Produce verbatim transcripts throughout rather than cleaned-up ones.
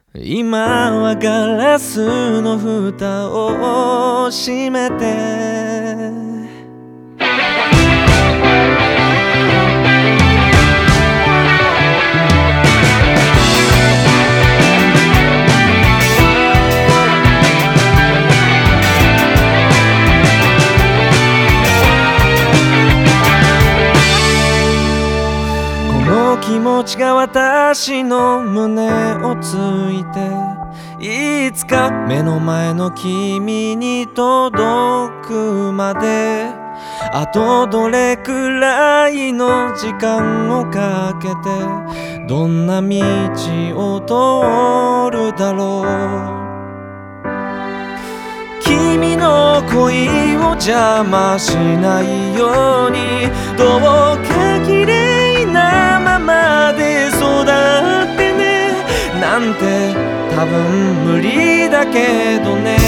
今はガラスの蓋を閉めて気持ちが私の胸をついていつか目の前の君に届くまであとどれくらいの時間をかけてどんな道を通るだろう君の恋を邪魔しないようにどうか綺麗なままで育ってねなんて多分無理だけどね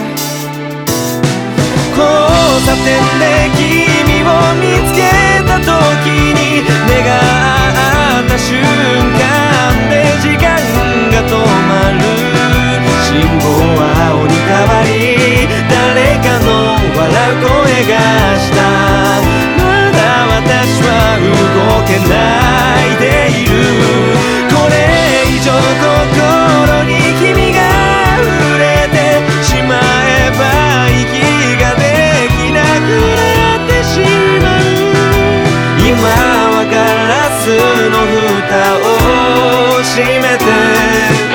交差点で君を見つけた時に目が合った瞬間で時間が止まる信号は青に変わり誰かの笑う声がしたまだ私は動けないでいるこれ以上心に君が触れてしまえば息ができなくなってしまう今はガラスの蓋を閉めて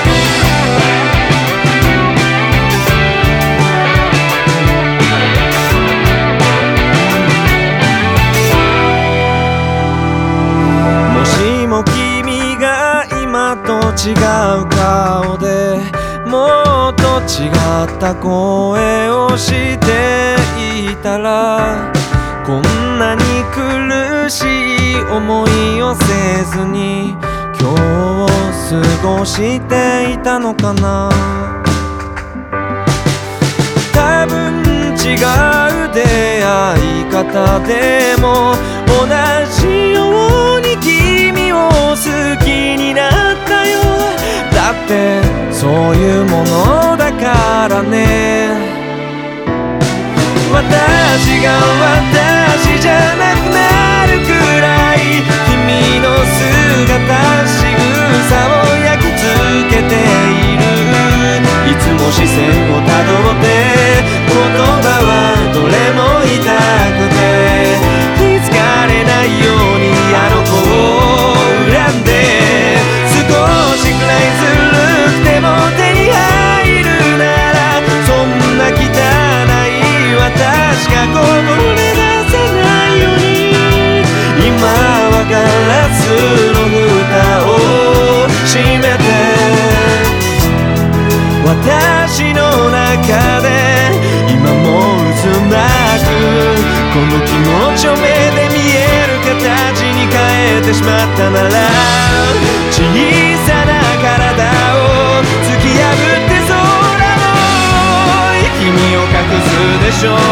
君が今と違う顔でもっと違った声をしていたらこんなに苦しい思いをせずに今日を過ごしていたのかな多分違う出会い方でも同じように君を好きになったよだってそういうものだからね私が私じゃなくなるくらい君の姿仕草を焼き付けているいつも視線をたどって言葉はどれも痛くて気づかれないようにあの子を恨んで少しくらいずるくても手に入るならそんな汚い私がこぼれ出さないように今はガラスの蓋を閉めて私の中で今も渦巻くこの気持ちを目で見える形に変えてしまったなら小さな体を突き破って空を君を隠すでしょう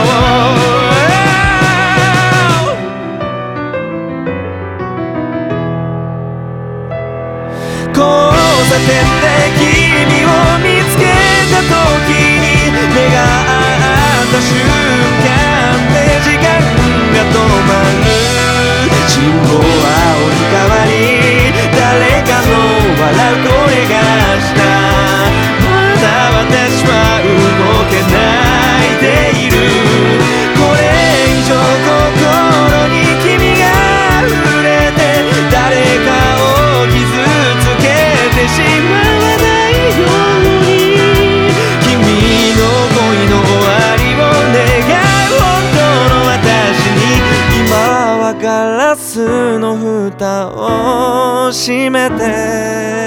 交差点で君を見つけた時に目が合った瞬間で時間が止まる信号は青に変わり誰かの笑う声がしたまだ私は動けないでいるこれ以上心に君が触れて誰かを傷つけてしまわないように君の恋の終わりを願う本当の私に今はガラスの蓋を閉めて